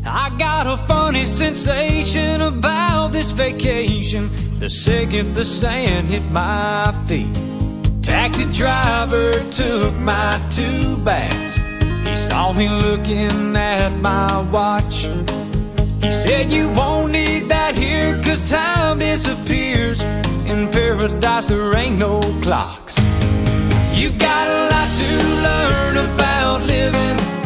I got a funny sensation about this vacation. The second the sand hit my feet, taxi driver took my 2 bags. He saw me looking at my watch. He said, you won't need that here, 'cause time disappears. In paradise there ain't no clocks. You got a lot to learn about living